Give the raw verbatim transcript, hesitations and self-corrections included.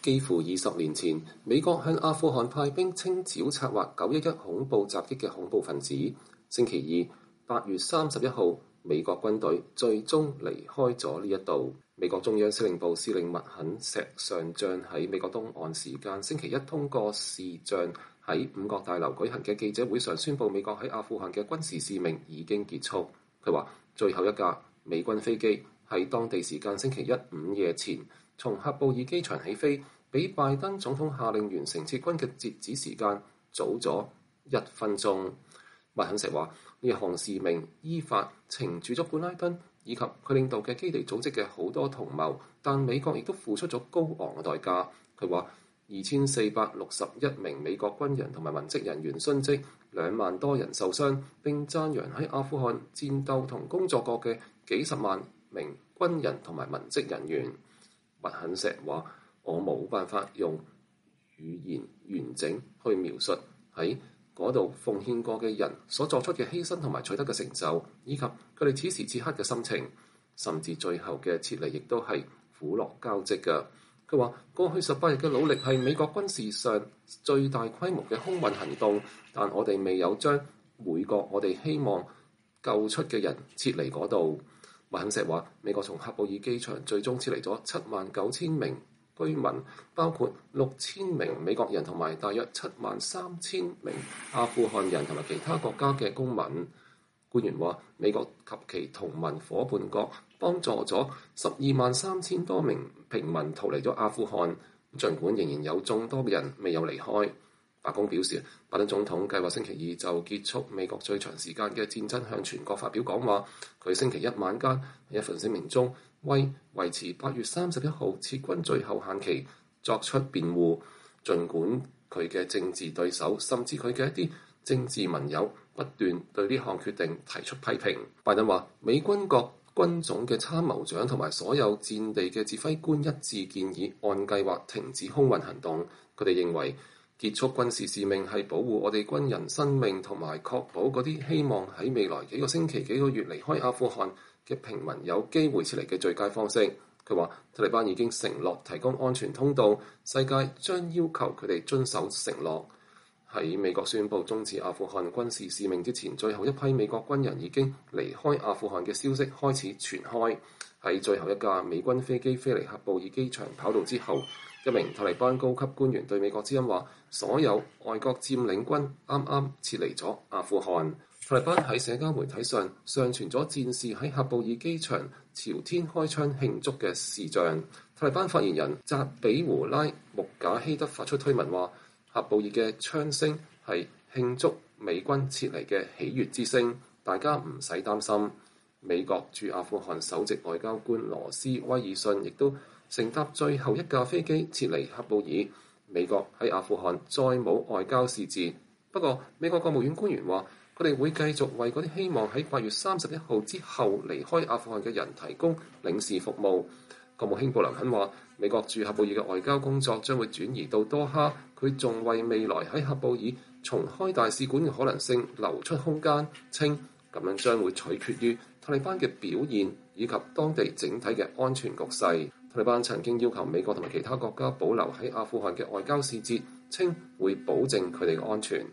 幾乎二十年前，美國向阿富汗派兵清剿策劃九一一恐怖襲擊嘅恐怖分子。星期二，八月三十一號，美國軍隊最終離開咗呢一度。美國中央司令部司令麥肯錫上將喺美國東岸時間星期一通過視像喺五角大樓舉行嘅記者會上宣布，美國喺阿富汗嘅軍事使命已經結束。佢話最後一架美軍飛機喺當地時間星期一午夜前從喀布爾機場起飛，比拜登總統下令完成撤軍嘅截止時間早咗一分鐘。麥肯錫話呢一項使命依法懲處咗本拉登以及佢領導嘅基地組織嘅好多同謀，但美國亦都付出咗高昂嘅代價。佢話二千四百六十一名美國軍人同埋文職人員殉職，兩萬多人受傷，並讚揚喺阿富汗戰鬥同工作過嘅幾十萬名軍人同埋文職人員。麥肯錫話：我冇辦法用語言完整去描述喺嗰度奉獻過嘅人所作出嘅犧牲同埋取得嘅成就，以及佢哋此時此刻嘅心情，甚至最後嘅撤離亦都係苦樂交織嘅。佢話：過去十八日嘅努力係美國軍事上最大規模嘅空運行動，但我哋未有將每個我哋希望救出嘅人撤離嗰度。麥肯錫話：美國從喀布爾機場最終撤離咗七萬九千名居民，包括六千名美國人同埋大約七萬三千名阿富汗人同埋其他國家嘅公民。官員話：美國及其同盟夥伴國幫助咗十二萬三千多名平民逃離咗阿富汗，儘管仍然有眾多嘅人未有離開。白宮表示，拜登總統計劃星期二就結束美國最長時間嘅戰爭向全國發表講話。佢星期一晚間喺一份聲明中，為維持八月三十一號撤軍最後限期作出辯護，儘管佢嘅政治對手甚至佢嘅一啲政治盟友不斷對呢項決定提出批評。拜登話：美軍各軍種嘅參謀長同埋所有戰地嘅指揮官一致建議按計劃停止空運行動。佢哋認為結束軍事使命係保護我哋軍人生命同埋確保嗰啲希望喺未來幾個星期幾個月離開阿富汗嘅平民有機會撤離嘅最佳方式。佢話塔利班已經承諾提供安全通道，世界將要求佢哋遵守承諾。喺美國宣布終止阿富汗軍事使命之前，最後一批美國軍人已經離開阿富汗嘅消息開始傳開。喺最後一架美軍飛機飛離喀布爾機場跑道之後，一名塔利班高級官員對美國之音話：所有外國佔領軍啱啱撤離咗阿富汗。塔利班喺社交媒體上上傳咗戰士喺喀布爾機場朝天開槍慶祝嘅視像。塔利班發言人扎比胡拉穆賈希德發出推文話：喀布爾嘅槍聲係慶祝美軍撤離嘅喜悅之聲，大家唔使擔心。美國駐阿富汗首席外交官羅斯威爾遜亦都乘搭最後一架飛機撤離喀布爾。美國喺阿富汗再冇外交使節，不過美國國務院官員話，佢哋會繼續為嗰啲希望喺八月三十一號之後離開阿富汗嘅人提供領事服務。國務卿布林肯話，美國駐喀布爾嘅外交工作將會轉移到多哈，佢仲為未來喺喀布爾重開大使館嘅可能性留出空間，稱咁樣將會取決於塔利班嘅表現以及當地整體嘅安全局勢。塔利班曾經要求美國同埋其他國家保留喺阿富汗嘅外交使節，稱會保證佢哋嘅安全。